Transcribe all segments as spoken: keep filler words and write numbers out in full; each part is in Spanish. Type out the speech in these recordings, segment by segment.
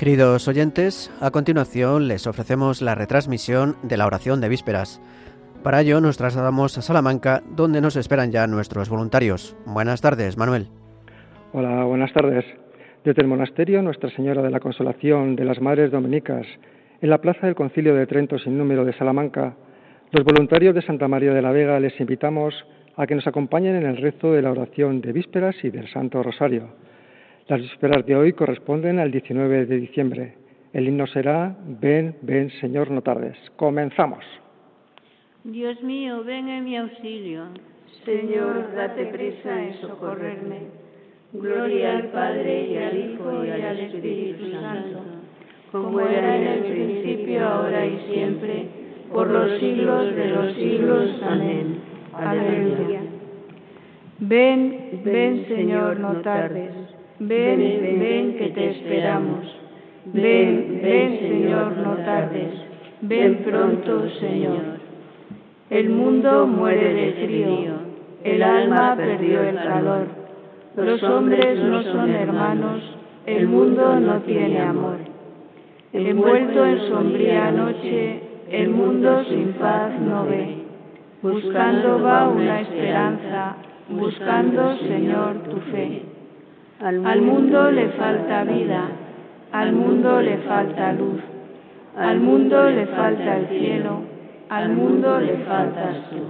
Queridos oyentes, a continuación les ofrecemos la retransmisión de la oración de vísperas. Para ello nos trasladamos a Salamanca, donde nos esperan ya nuestros voluntarios. Buenas tardes, Manuel. Hola, buenas tardes. Desde el monasterio Nuestra Señora de la Consolación de las Madres Dominicas, en la plaza del Concilio de Trento sin número de Salamanca, los voluntarios de Santa María de la Vega les invitamos a que nos acompañen en el rezo de la oración de vísperas y del Santo Rosario. Las vísperas de hoy corresponden al diecinueve de diciembre. El himno será Ven, ven, Señor, no tardes. Comenzamos. Dios mío, ven en mi auxilio. Señor, date prisa en socorrerme. Gloria al Padre, y al Hijo, y al Espíritu Santo, como era en el principio, ahora y siempre, por los siglos de los siglos. Amén. Aleluya. Ven, ven, Señor, no tardes. Ven, ven, que te esperamos. Ven, ven, Señor, no tardes. Ven pronto, Señor. El mundo muere de frío, el alma perdió el calor. Los hombres no son hermanos, el mundo no tiene amor. Envuelto en sombría noche, el mundo sin paz no ve. Buscando va una esperanza, buscando, Señor, tu fe. Al mundo le falta vida, al mundo le falta luz, al mundo le falta el cielo, al mundo le faltas tú.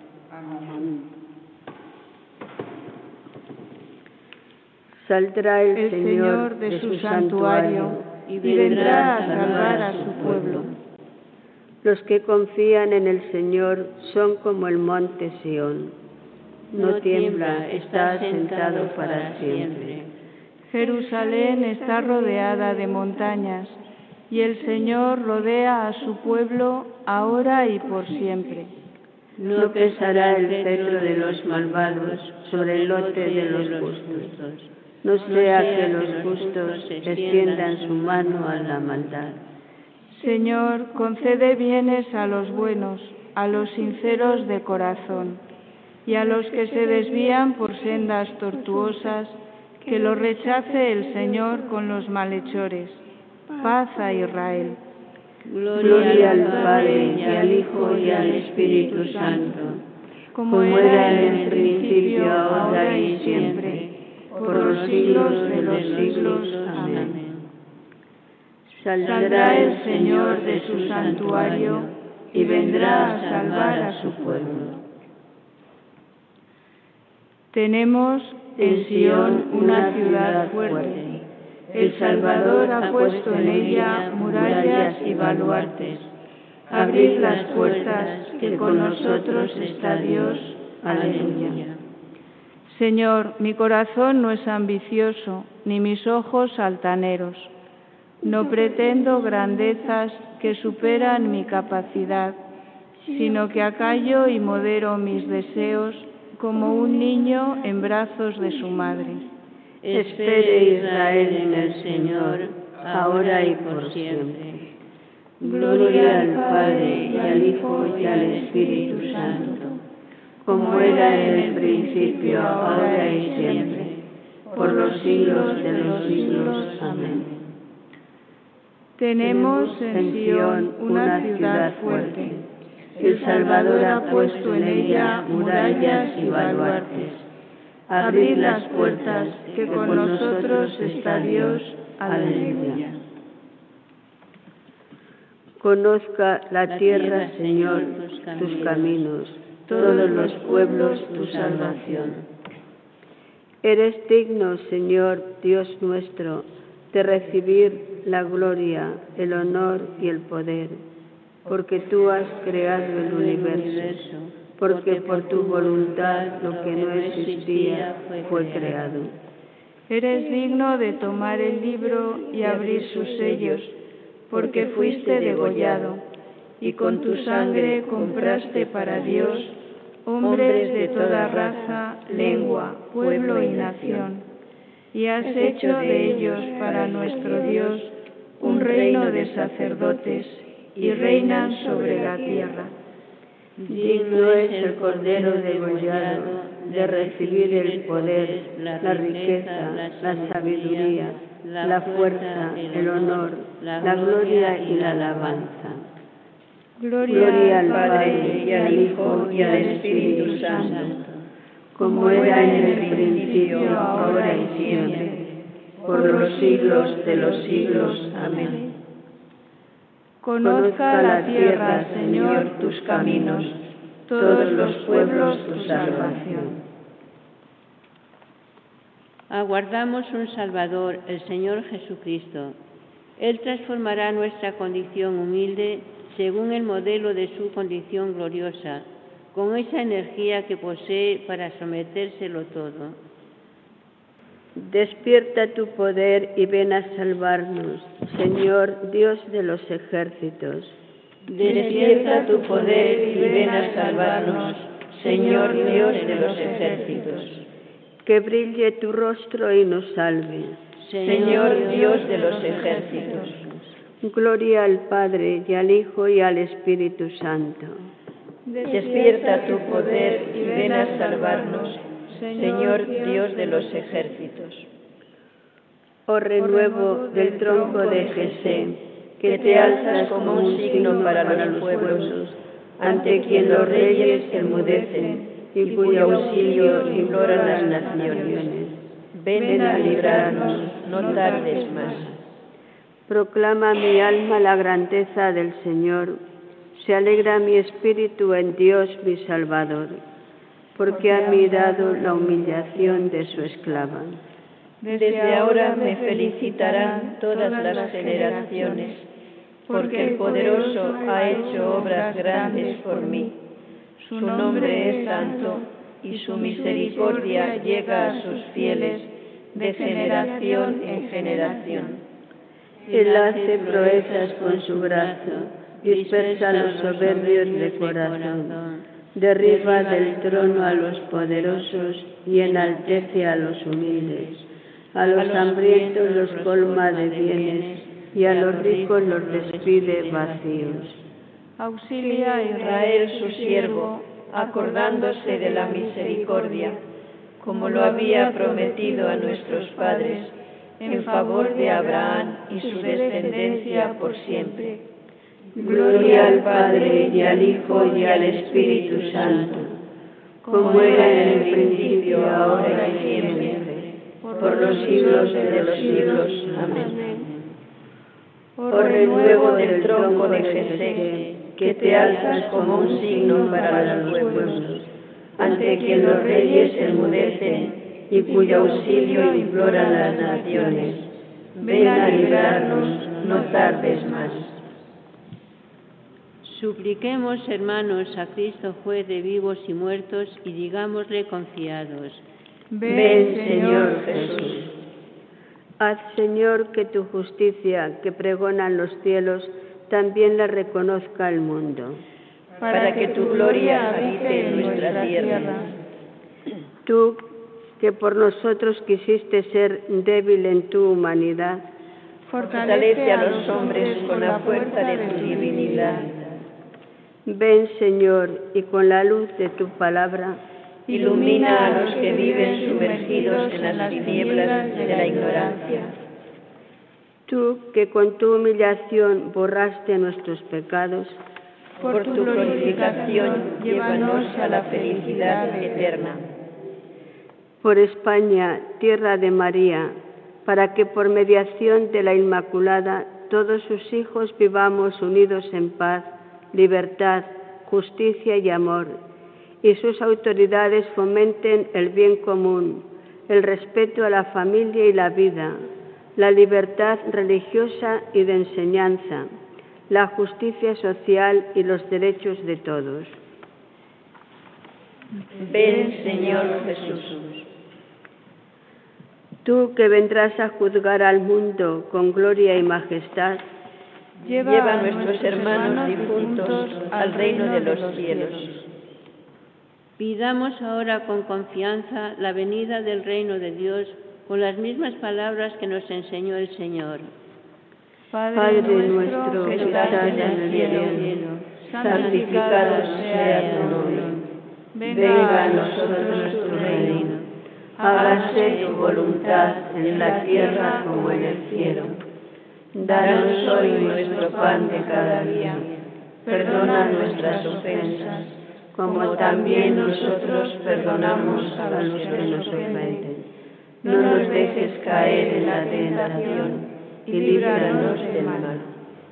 Saldrá el, el Señor, Señor de, de su santuario y vendrá a salvar a su pueblo. Los que confían en el Señor son como el monte Sión. No tiembla, está asentado para siempre. Jerusalén está rodeada de montañas, y el Señor rodea a su pueblo ahora y por siempre. No pesará el cetro de los malvados sobre el lote de los justos. No sea que los justos extiendan su mano a la maldad. Señor, concede bienes a los buenos, a los sinceros de corazón, y a los que se desvían por sendas tortuosas, que los rechace el Señor con los malhechores. Paz a Israel. Gloria al Padre, y al Hijo, y al Espíritu Santo, como era en el principio, ahora y siempre, por los siglos de los siglos. Amén. Saldrá el Señor de su santuario y vendrá a salvar a su pueblo. Tenemos en Sión una ciudad fuerte. El Salvador ha puesto en ella murallas y baluartes. Abrid las puertas, que con nosotros está Dios. Aleluya. Señor, mi corazón no es ambicioso, ni mis ojos altaneros. No pretendo grandezas que superan mi capacidad, sino que acallo y modero mis deseos como un niño en brazos de su madre. Espere Israel en el Señor, ahora y por siempre. Gloria al Padre, y al Hijo, y al Espíritu Santo, como era en el principio, ahora y siempre, por los siglos de los siglos. Amén. Tenemos en Sión una ciudad fuerte. El Salvador ha puesto en ella murallas y baluartes. Abrid las puertas, que con nosotros está Dios. Aleluya. Conozca la tierra, Señor, tus caminos, todos los pueblos tu salvación. Eres digno, Señor, Dios nuestro, de recibir la gloria, el honor y el poder, porque tú has creado el universo, porque por tu voluntad lo que no existía fue creado. Eres digno de tomar el libro y abrir sus sellos, porque fuiste degollado, y con tu sangre compraste para Dios hombres de toda raza, lengua, pueblo y nación, y has hecho de ellos para nuestro Dios un reino de sacerdotes, y reinan sobre la tierra. Digno es el Cordero degollado de recibir el poder, la riqueza, la sabiduría, la fuerza, el honor, la gloria y la alabanza. Gloria al Padre, y al Hijo, y al Espíritu Santo, como era en el principio, ahora y siempre, por los siglos de los siglos. Amén. Conozca la tierra, Señor, tus caminos, todos los pueblos tu salvación. Aguardamos un Salvador, el Señor Jesucristo. Él transformará nuestra condición humilde según el modelo de su condición gloriosa, con esa energía que posee para sometérselo todo. Despierta tu poder y ven a salvarnos, Señor Dios de los ejércitos. Despierta tu poder y ven a salvarnos, Señor Dios de los ejércitos. Que brille tu rostro y nos salve, Señor Dios de los ejércitos. Gloria al Padre, y al Hijo, y al Espíritu Santo. Despierta tu poder y ven a salvarnos, Señor Dios de los ejércitos. Oh renuevo del tronco de Jesé, que te alzas como un signo para los pueblos, ante quien los reyes se enmudecen, y cuyo auxilio imploran las naciones. Ven a librarnos, no tardes más. Proclama mi alma la grandeza del Señor, se alegra mi espíritu en Dios mi Salvador, porque ha mirado la humillación de su esclava. Desde ahora me felicitarán todas las generaciones, porque el Poderoso ha hecho obras grandes por mí. Su nombre es santo, y su misericordia llega a sus fieles de generación en generación. Él hace proezas con su brazo, dispersa a los soberbios de corazón, derriba del trono a los poderosos y enaltece a los humildes. A los hambrientos los colma de bienes y a los ricos los despide vacíos. Auxilia a Israel su siervo, acordándose de la misericordia, como lo había prometido a nuestros padres, en favor de Abraham y su descendencia por siempre. Gloria al Padre, y al Hijo, y al Espíritu Santo, como era en el principio, ahora y siempre, por los siglos de los siglos. Amén. Oh renuevo del tronco de Jesé, que te alzas como un signo para los pueblos, ante quien los reyes se enmudecen y cuyo auxilio imploran las naciones. Ven a librarnos, no tardes más. Supliquemos, hermanos, a Cristo, juez de vivos y muertos, y digámosle confiados: Ven, Señor Jesús. Haz, Señor, que tu justicia, que pregonan los cielos, también la reconozca el mundo. Para que tu gloria habite en nuestra tierra. Tú, que por nosotros quisiste ser débil en tu humanidad, fortalece a los hombres con la fuerza de tu divinidad. Ven, Señor, y con la luz de tu palabra, ilumina a los que viven sumergidos en las tinieblas de la ignorancia. Tú, que con tu humillación borraste nuestros pecados, por tu glorificación llévanos a la felicidad eterna. Por España, tierra de María, para que por mediación de la Inmaculada todos sus hijos vivamos unidos en paz, libertad, justicia y amor, y sus autoridades fomenten el bien común, el respeto a la familia y la vida, la libertad religiosa y de enseñanza, la justicia social y los derechos de todos. Ven, Señor Jesús. Tú que vendrás a juzgar al mundo con gloria y majestad, lleva, lleva a nuestros hermanos difuntos al reino de los cielos. Pidamos ahora con confianza la venida del reino de Dios con las mismas palabras que nos enseñó el Señor. Padre, Padre nuestro que estás en el cielo, santificado sea tu nombre. Venga a nosotros tu reino. hágase tu voluntad en la tierra como en el cielo. Danos hoy nuestro pan de cada día. Perdona nuestras ofensas, como también nosotros perdonamos a los que nos ofenden. No nos dejes caer en la tentación y líbranos del mal.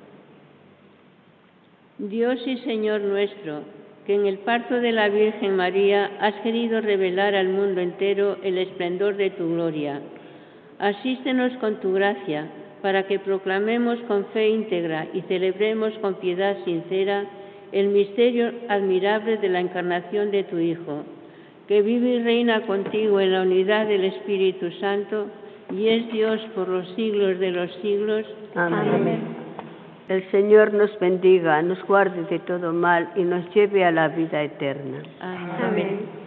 Dios y Señor nuestro, que en el parto de la Virgen María has querido revelar al mundo entero el esplendor de tu gloria. Asístenos con tu gracia, para que proclamemos con fe íntegra y celebremos con piedad sincera el misterio admirable de la encarnación de tu Hijo, que vive y reina contigo en la unidad del Espíritu Santo y es Dios por los siglos de los siglos. Amén. Amén. El Señor nos bendiga, nos guarde de todo mal y nos lleve a la vida eterna. Amén. Amén.